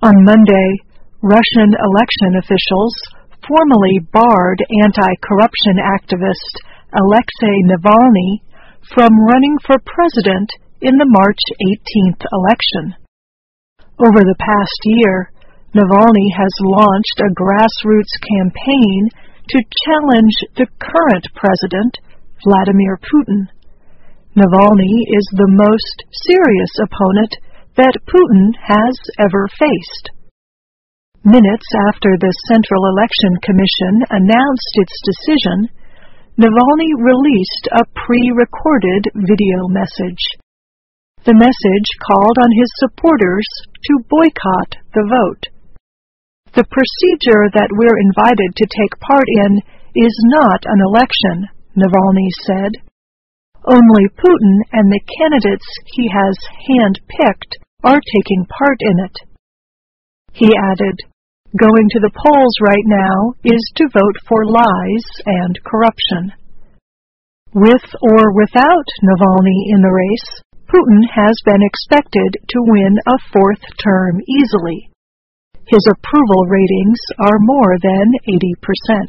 On Monday, Russian election officials formally barred anti-corruption activist Alexei Navalny from running for president in the March 18th election. Over the past year, Navalny has launched a grassroots campaign to challenge the current president, Vladimir Putin. Navalny is the most serious opponent that Putin has ever faced. Minutes after the Central Election Commission announced its decision, Navalny released a pre-recorded video message. The message called on his supporters to boycott the vote. The procedure that we're invited to take part in is not an election, Navalny said. Only Putin and the candidates he has hand-picked are taking part in it. He added, "Going to the polls right now is to vote for lies and corruption." With or without Navalny in the race, Putin has been expected to win a fourth term easily. His approval ratings are more than 80%.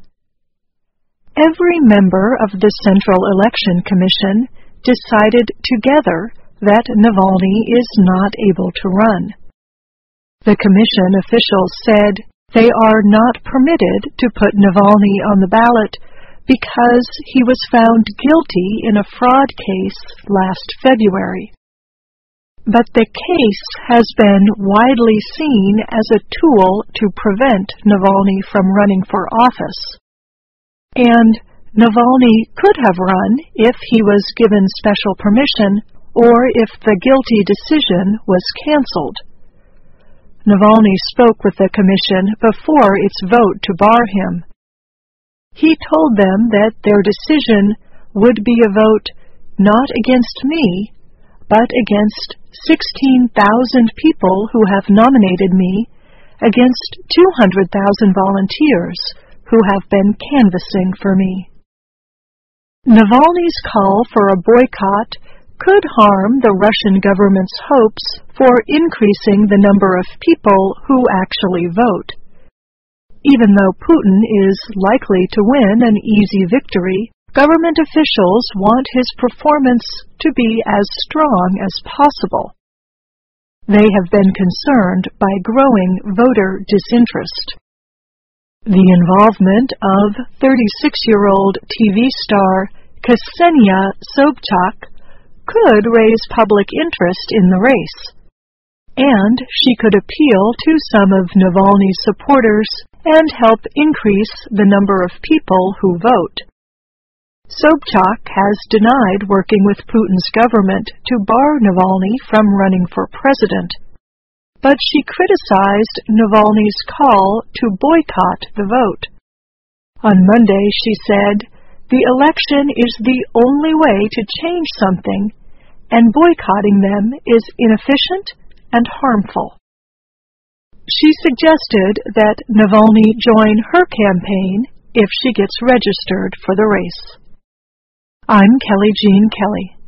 Every member of the Central Election Commission decided together that Navalny is not able to run. The commission officials said they are not permitted to put Navalny on the ballot because he was found guilty in a fraud case last February. But the case has been widely seen as a tool to prevent Navalny from running for office. And Navalny could have run if he was given special permission or if the guilty decision was canceled. Navalny spoke with the commission before its vote to bar him. He told them that their decision would be a vote not against me, but against 16,000 people who have nominated me, against 200,000 volunteers who have been canvassing for me. Navalny's call for a boycott could harm the Russian government's hopes for increasing the number of people who actually vote. Even though Putin is likely to win an easy victory, government officials want his performance to be as strong as possible. They have been concerned by growing voter disinterest. The involvement of 36-year-old TV star Ksenia Sobchak could raise public interest in the race, and she could appeal to some of Navalny's supporters and help increase the number of people who vote. Sobchak has denied working with Putin's government to bar Navalny from running for president, but she criticized Navalny's call to boycott the vote. On Monday, she said, "The election is the only way to change something, and boycotting them is inefficient and harmful." She suggested that Navalny join her campaign if she gets registered for the race. I'm Kelly Jean Kelly.